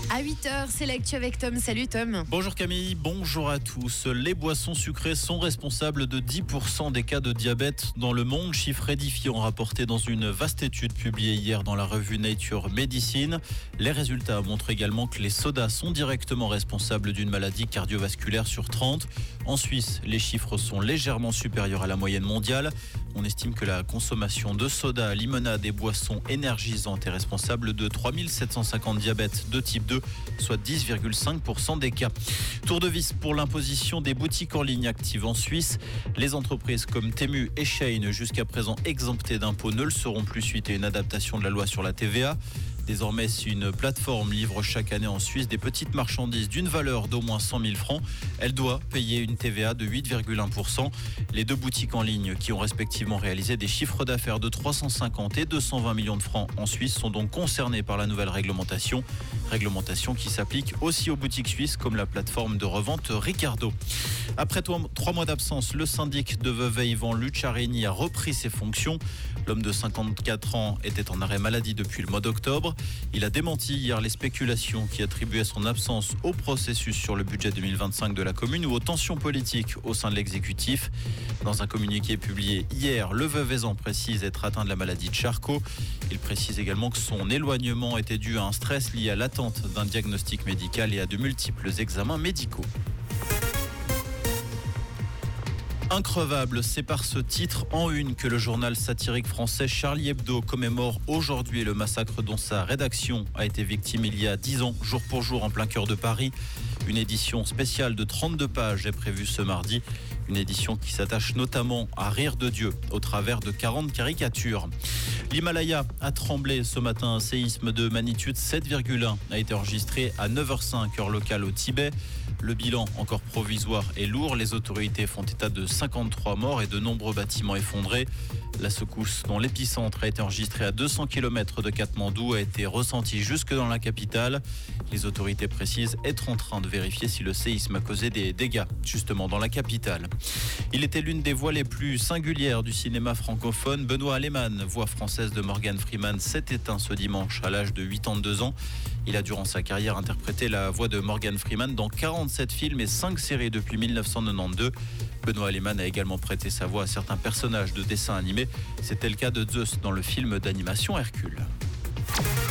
À 8h, c'est l'actu avec Tom. Salut Tom. Bonjour Camille, bonjour à tous. Les boissons sucrées sont responsables de 10% des cas de diabète dans le monde, chiffre édifiant rapporté dans une vaste étude publiée hier dans la revue Nature Medicine. Les résultats montrent également que les sodas sont directement responsables d'une maladie cardiovasculaire sur 30. En Suisse, les chiffres sont légèrement supérieurs à la moyenne mondiale. On estime que la consommation de soda, limonade et boissons énergisantes est responsable de 3750 diabètes de type 2, soit 10,5% des cas. Tour de vis pour l'imposition des boutiques en ligne actives en Suisse. Les entreprises comme Temu et Shein, jusqu'à présent exemptées d'impôts, ne le seront plus suite à une adaptation de la loi sur la TVA. Désormais, si une plateforme livre chaque année en Suisse des petites marchandises d'une valeur d'au moins 100 000 francs, elle doit payer une TVA de 8,1%. Les deux boutiques en ligne qui ont respectivement réalisé des chiffres d'affaires de 350 et 220 millions de francs en Suisse sont donc concernées par la nouvelle réglementation. Réglementation qui s'applique aussi aux boutiques suisses comme la plateforme de revente Ricardo. Après 3 mois d'absence, le syndic de Vevey, Yvan Luciarini, a repris ses fonctions. L'homme de 54 ans était en arrêt maladie depuis le mois d'octobre. Il a démenti hier les spéculations qui attribuaient son absence au processus sur le budget 2025 de la commune ou aux tensions politiques au sein de l'exécutif. Dans un communiqué publié hier, le Veveysan précise être atteint de la maladie de Charcot. Il précise également que son éloignement était dû à un stress lié à l'attente d'un diagnostic médical et à de multiples examens médicaux. Increvable, c'est par ce titre en une que le journal satirique français Charlie Hebdo commémore aujourd'hui le massacre dont sa rédaction a été victime il y a 10 ans, jour pour jour en plein cœur de Paris. Une édition spéciale de 32 pages est prévue ce mardi. Une édition qui s'attache notamment à rire de Dieu au travers de 40 caricatures. L'Himalaya a tremblé ce matin. Un séisme de magnitude 7,1 a été enregistré à 9h05 heure locale au Tibet. Le bilan, encore provisoire, est lourd. Les autorités font état de 53 morts et de nombreux bâtiments effondrés. La secousse dont l'épicentre a été enregistré à 200 km de Katmandou a été ressentie jusque dans la capitale. Les autorités précisent être en train de vérifier si le séisme a causé des dégâts, justement dans la capitale. Il était l'une des voix les plus singulières du cinéma francophone. Benoît Alemann, voix française de Morgan Freeman, s'est éteint ce dimanche à l'âge de 82 ans. Il a durant sa carrière interprété la voix de Morgan Freeman dans 47 films et 5 séries depuis 1992. Benoît Alemann a également prêté sa voix à certains personnages de dessins animés. C'était le cas de Zeus dans le film d'animation Hercule.